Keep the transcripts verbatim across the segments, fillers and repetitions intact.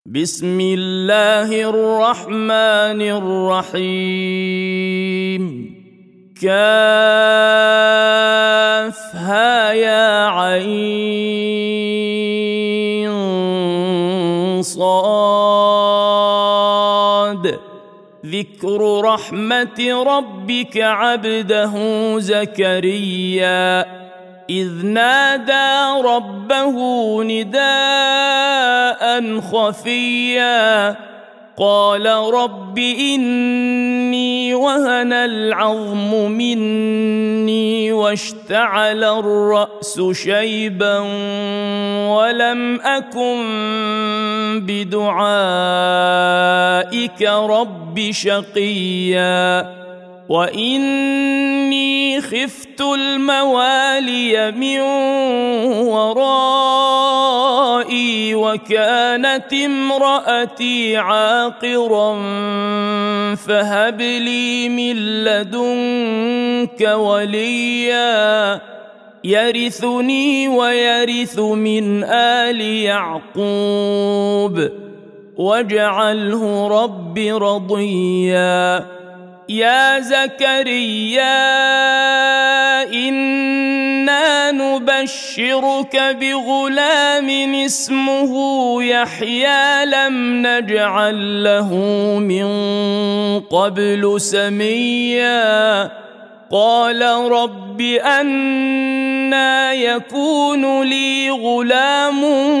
بسم الله الرحمن الرحيم كافها يا عين صاد ذكر رحمة ربك عبده زكريا إذ نادى ربه نداء خفيا قال رب إني وهن العظم مني واشتعل الرأس شيبا ولم أكن بدعائك رب شقيا وإني خفت الموالي من ورائي وكانت امرأتي عاقرا فهب لي من لدنك وليا يرثني ويرث من آل يعقوب واجعله رب رضيا يا زكريا إنا نبشرك بغلام اسمه يحيى لم نجعل له من قبل سميا قال رب أنى يكون لي غلام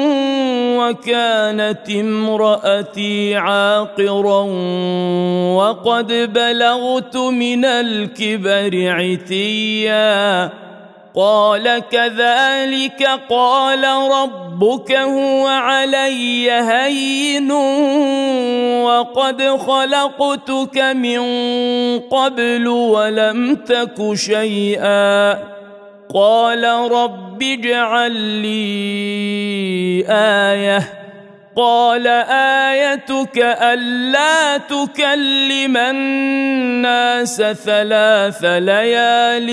وكانت امرأتي عاقرا وقد بلغت من الكبر عتيا قال كذلك قال ربك هو علي هين وقد خلقتك من قبل ولم تك شيئا قال رب اجعل لي آية قال آيتك ألا تكلم الناس ثلاث ليال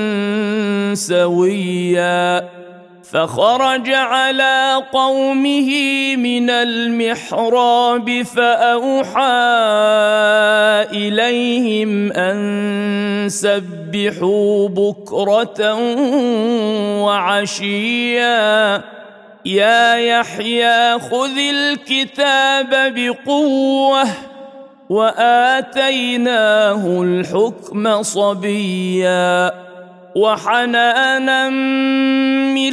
سويا فخرج على قومه من المحراب فأوحى إليهم أن سبحوا بكرة وعشيا يا يحيى خذ الكتاب بقوة وآتيناه الحكم صبيا وحنانا من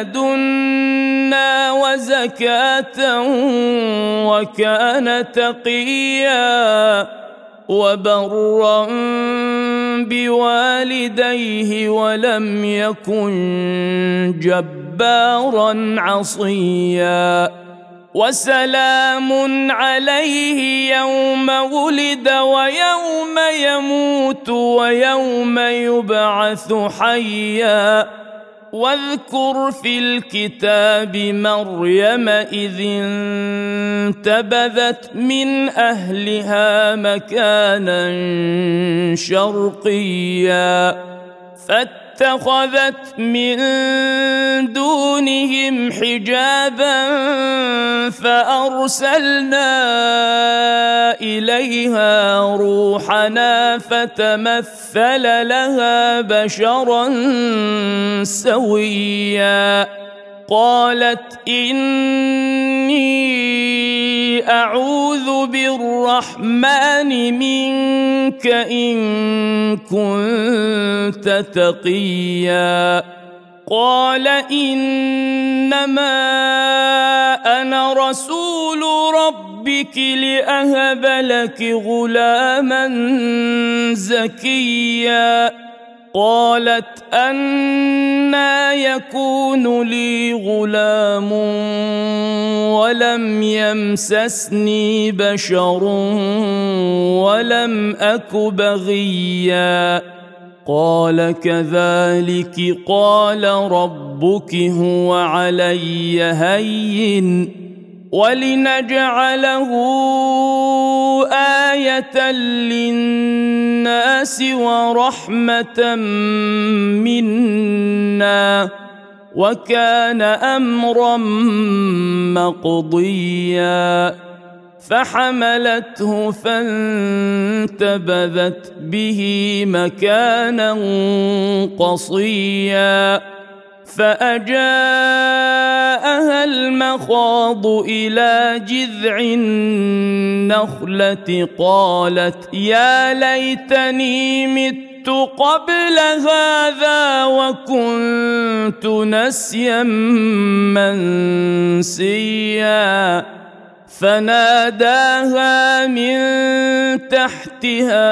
لدنا وزكاة وكان تقيا وبرا بوالديه ولم يكن جبارا عصيا وسلام عليه يوم ولد ويوم يموت ويوم يبعث حيا واذكر في الكتاب مريم إذ انتبذت من أهلها مكانا شرقيا فاتخذت من دونهم حجابا فأرسلنا إليها روحنا فتمثل لها بشرا سويا قالت إني أعوذ بالرحمن منك إن كنت تقيا قال إنما أنا رسول ربك لأهب لك غلاما زكيا قالت أنى يكون لي غلام ولم يمسسني بشر ولم أك بغيا قال كذلك قال ربك هو علي هين ولنجعله آية للناس ورحمة منا وكان أمرا مقضيا فحملته فانتبذت به مكانا قصيا فأجاءها المخاض إلى جذع النخلة قالت يا ليتني مت قبل هذا وكنت نسيا منسيا فناداها من تحتها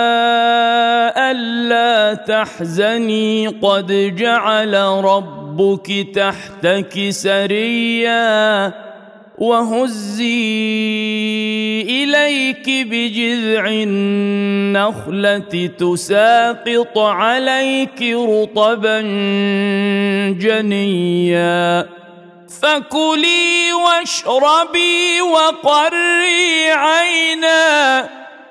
ألا تحزني قد جعل ربك تحتك سريا وهزي إليك بجذع النخلة تساقط عليك رطبا جنيا فكلي واشربي وقري عينا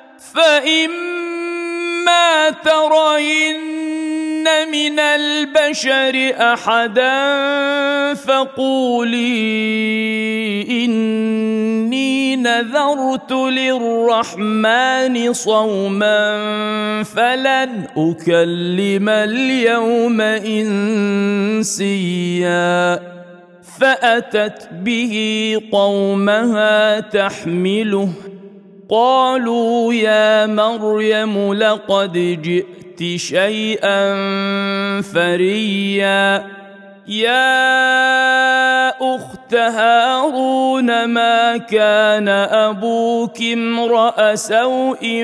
فإما ترين من البشر أحدا فقولي إني نذرت للرحمن صوما فلن أكلم اليوم إنسيا فأتت به قومها تحمله قالوا يا مريم لقد جئت شيئا فريا يا أخت هارون ما كان أبوك امرأ سوء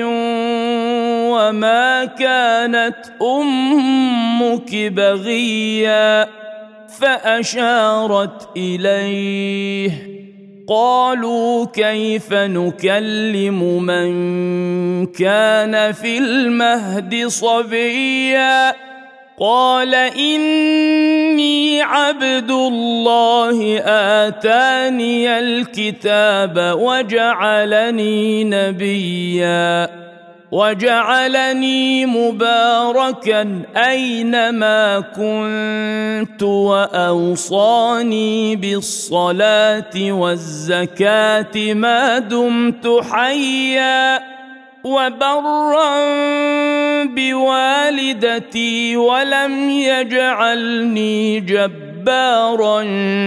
وما كانت أمك بغيا فأشارت إليه قالوا كيف نكلم من كان في المهد صبيا قال إني عبد الله آتاني الكتاب وجعلني نبيا وجعلني مباركا أينما كنت وأوصاني بالصلاة والزكاة ما دمت حيا وبرا بوالدتي ولم يجعلني جبارا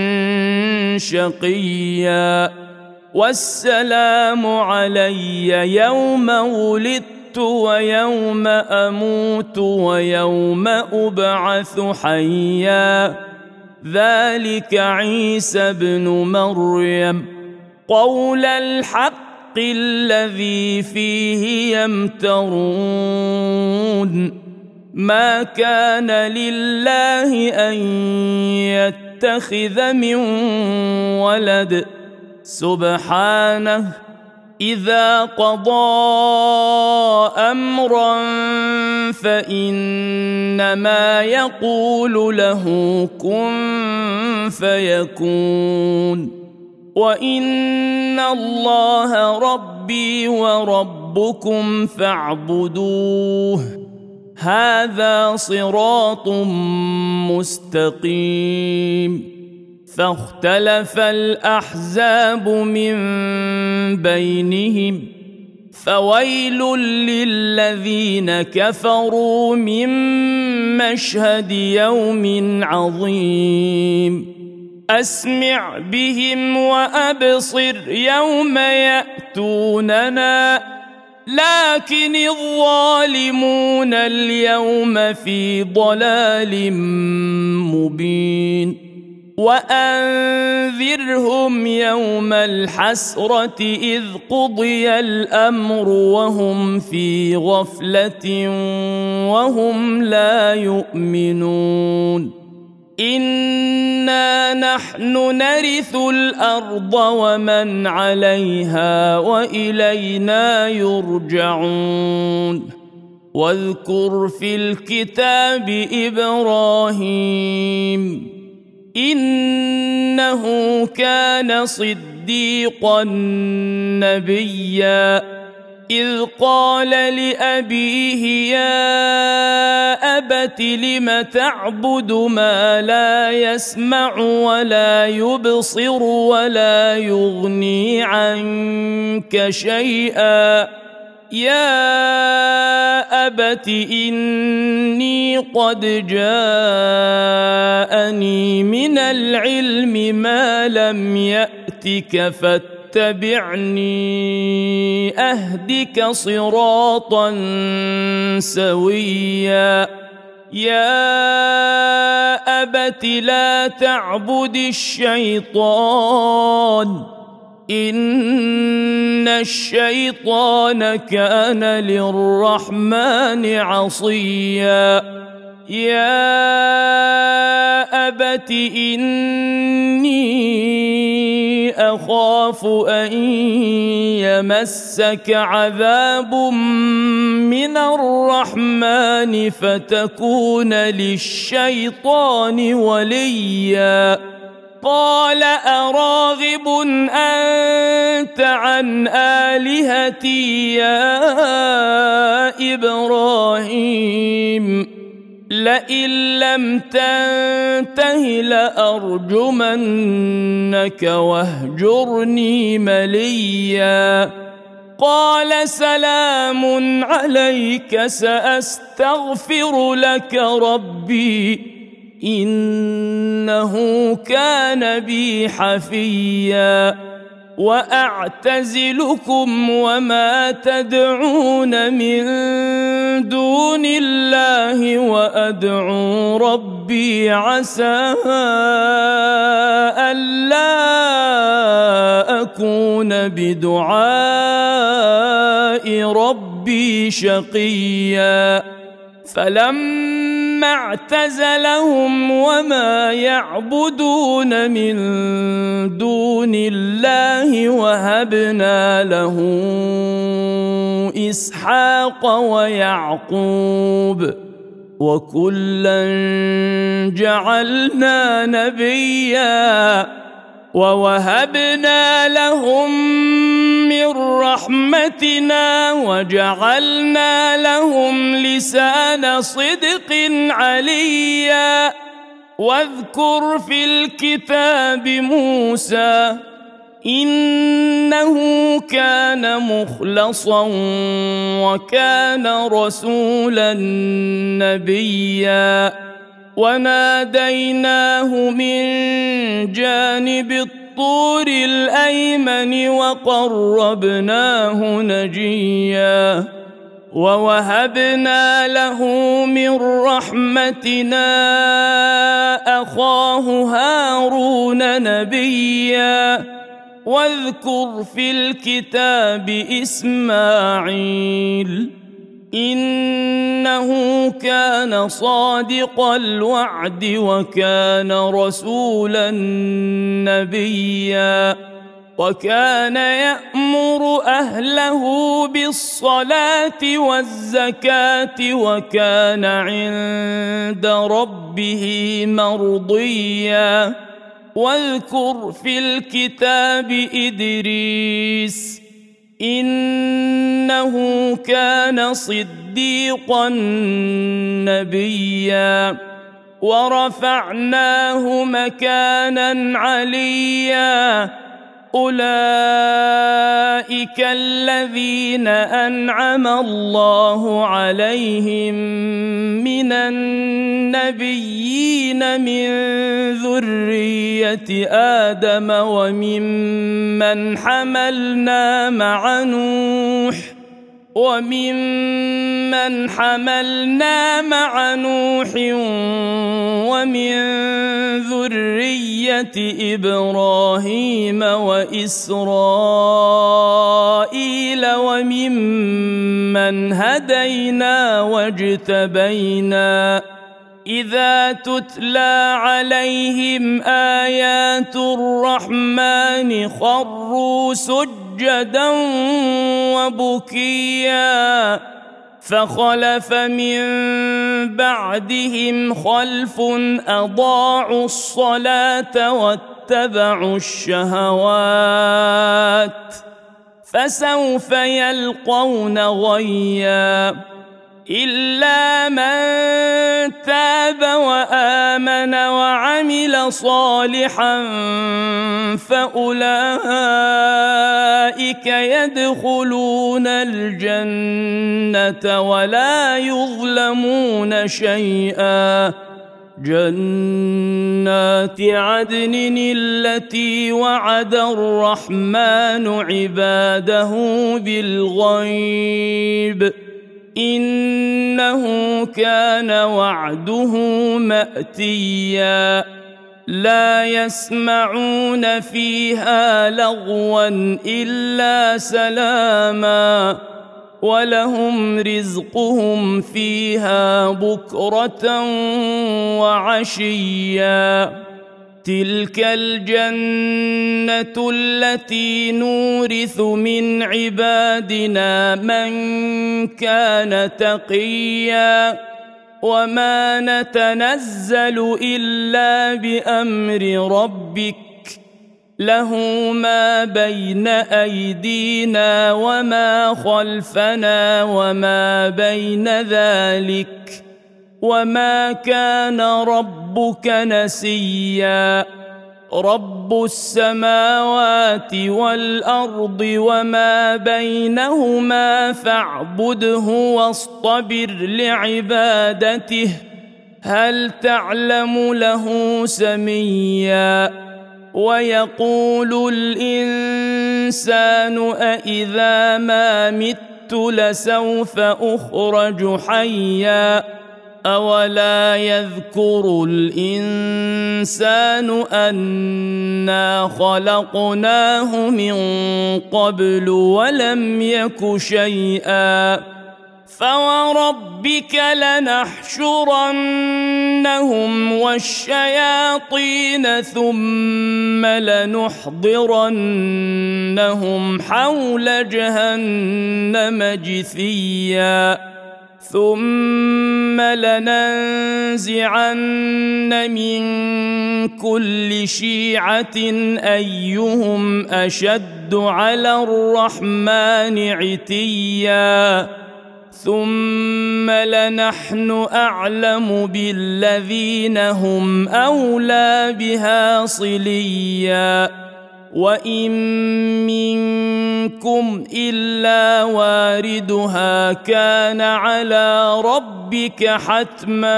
شقيا والسلام علي يوم ولدت ويوم أموت ويوم أبعث حيا ذلك عيسى ابن مريم قول الحق الذي فيه يمترون ما كان لله أن يتخذ من ولد سبحانه إذا قضى أمرا فإنما يقول له كن فيكون وإن الله ربي وربكم فاعبدوه هذا صراط مستقيم فاختلف الأحزاب من بينهم فويل للذين كفروا من مشهد يوم عظيم أسمع بهم وأبصر يوم يأتوننا لكن الظالمون اليوم في ضلال مبين وأنذرهم يوم الحسرة إذ قضي الأمر وهم في غفلة وهم لا يؤمنون إنا نحن نرث الأرض ومن عليها وإلينا يرجعون واذكر في الكتاب إبراهيم إنه كان صديقا نبيا إذ قال لأبيه يا أبت لم تعبد ما لا يسمع ولا يبصر ولا يغني عنك شيئا يا أبت إني قد جاءني من العلم ما لم يأتك فاتبعني أهدك صراطا سويا يا أبت لا تعبد الشيطان إن الشيطان كان للرحمن عصيا يا أبت إني أخاف أن يمسك عذاب من الرحمن فتكون للشيطان وليا قال أراغب أنت عن آلهتي يا إبراهيم لئن لم تنته لأرجمنك واهجرني مليا قال سلام عليك سأستغفر لك ربي إنه كان بي حفيا وأعتزلكم وما تدعون من دون الله وأدعو ربي عسى ألا أكون بدعاء ربي شقيا فلما اعتزلهم وما يعبدون من دون الله وهبنا له إسحاق ويعقوب وكلا جعلنا نبيا ووهبنا لهم من رحمتنا وجعلنا لهم لسان صدق عليا واذكر في الكتاب موسى إنه كان مخلصا وكان رسولا نبيا وناديناه من جانب الطور الأيمن وقربناه نجيا ووهبنا له من رحمتنا أخاه هارون نبيا واذكر في الكتاب إسماعيل إنه كان صادق الوعد وكان رسولا نبيا وكان يأمر أهله بالصلاة والزكاة وكان عند ربه مرضيا واذكر في الكتاب إدريس إنه كان صديقا نبيا ورفعناه مكانا عليا أولئك الذين أنعم الله عليهم من النبيين من ذرية آدم وممن حملنا مع نوح وممن حملنا مع نوح ومن ذرية إبراهيم وإسرائيل وممن هدينا واجتبينا إذا تتلى عليهم آيات الرحمن خروا سجدا وبكيا فخلف من بعدهم خلف أضاعوا الصلاة واتبعوا الشهوات فسوف يلقون غيا إلا من تاب وآمن وعمل صالحا فأولئك يدخلون الجنة ولا يظلمون شيئا جنات عدن التي وعد الرحمن عباده بالغيب إنه كان وعده مأتيا لا يسمعون فيها لغوا إلا سلاما ولهم رزقهم فيها بكرة وعشيا تلك الجنة التي نورث من عبادنا من كان تقيا وما نتنزل إلا بأمر ربك له ما بين أيدينا وما خلفنا وما بين ذلك وما كان ربك نسيا رب السماوات والأرض وما بينهما فاعبده واصطبر لعبادته هل تعلم له سميا ويقول الإنسان أإذا ما مت لسوف أخرج حيا أولا يذكر الإنسان أنا خلقناه من قبل ولم يك شيئا فوربك لنحشرنهم والشياطين ثم لنحضرنهم حول جهنم جثيا ثم لننزعن من كل شيعة أيهم أشد على الرحمن عتيا ثم لنحن أعلم بالذين هم أولى بها صليا وإن منكم إلا واردها كان على ربك حتما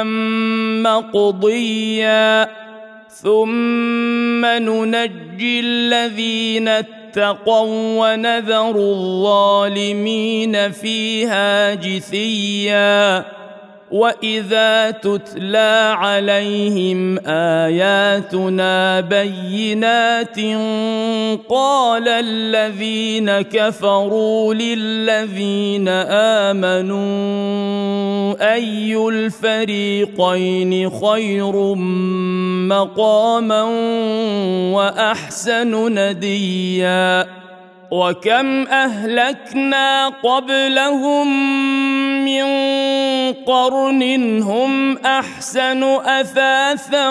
مقضيا ثم ننجي الذين اتقوا ونذر الظالمين فيها جثيا وإذا تتلى عليهم آياتنا بينات قال الذين كفروا للذين آمنوا أي الفريقين خير مقاما وأحسن نديا وكم أهلكنا قبلهم من قرن هم أحسن أثاثا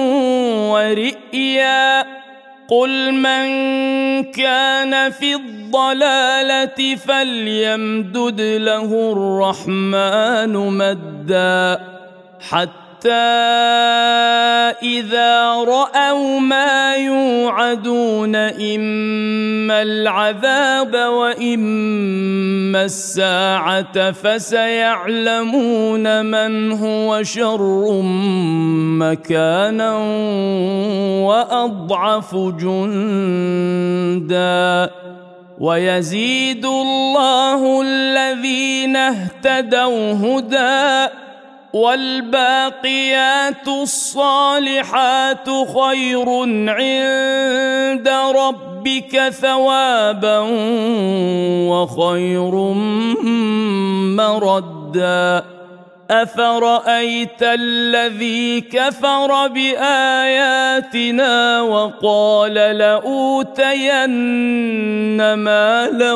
ورئيا قل من كان في الضلالة فليمدد له الرحمن مدا حتى حتى إذا رأوا ما يوعدون إما العذاب وإما الساعة فسيعلمون من هو شر مكانا وأضعف جندا ويزيد الله الذين اهتدوا هدى والباقيات الصالحات خير عند ربك ثوابا وخير مردا أفرأيت الذي كفر بآياتنا وقال لأوتين مالا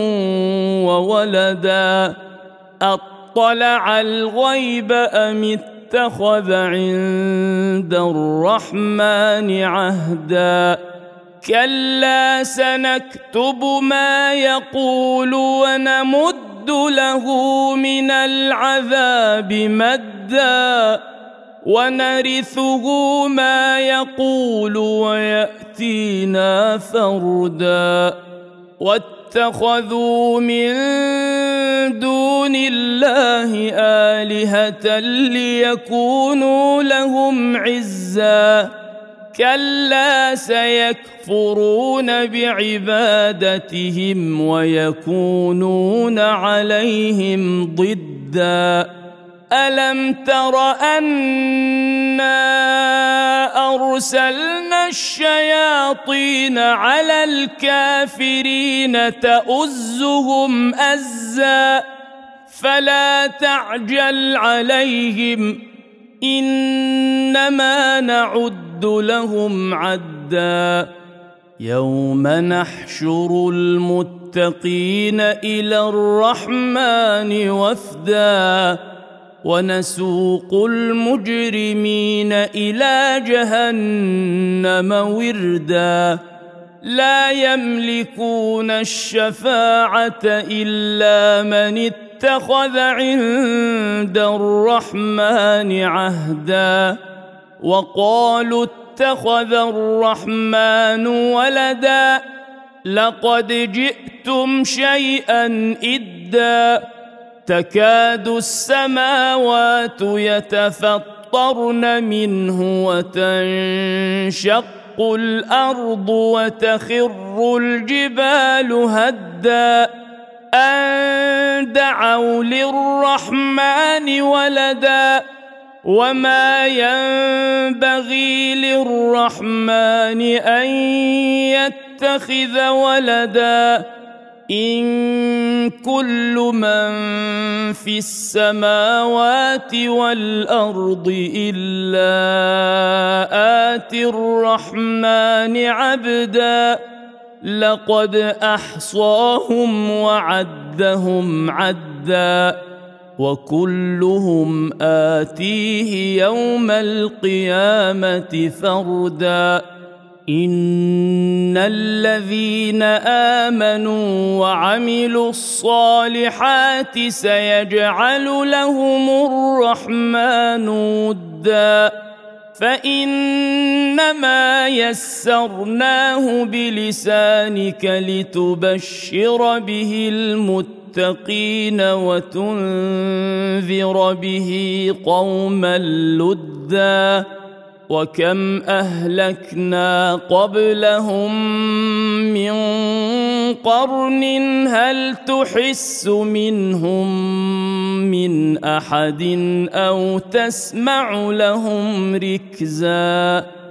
وولدا اطلع الغيب أم اتخذ عند الرحمن عهدا كلا سنكتب ما يقول ونمد له من العذاب مدا ونرثه ما يقول ويأتينا فردا واتخذوا من دون الله آلهة ليكونوا لهم عزا كلا سيكفرون بعبادتهم ويكونون عليهم ضدا ألم تر أنا أرسلنا الشياطين على الكافرين تؤزهم أزا فلا تعجل عليهم إنما نعد لهم عدا يوم نحشر المتقين إلى الرحمن وفدا ونسوق المجرمين إلى جهنم وردا لا يملكون الشفاعة إلا من اتخذ عند الرحمن عهدا وقالوا اتخذ الرحمن ولدا لقد جئتم شيئا إدا تكاد السماوات يتفطرن منه وتنشق الأرض وتخر الجبال هدا أن دعوا للرحمن ولدا وما ينبغي للرحمن أن يتخذ ولدا إن كل من في السماوات والأرض إلا آتي الرحمن عبدا لقد أحصاهم وعدهم عدا وكلهم آتيه يوم القيامة فردا إن الذين آمنوا وعملوا الصالحات سيجعل لهم الرحمن ودا فإنما يسرناه بلسانك لتبشر به المتقين وتنذر به قوما لدا وكم أهلكنا قبلهم من قرن هل تحس منهم من أحد أو تسمع لهم ركزا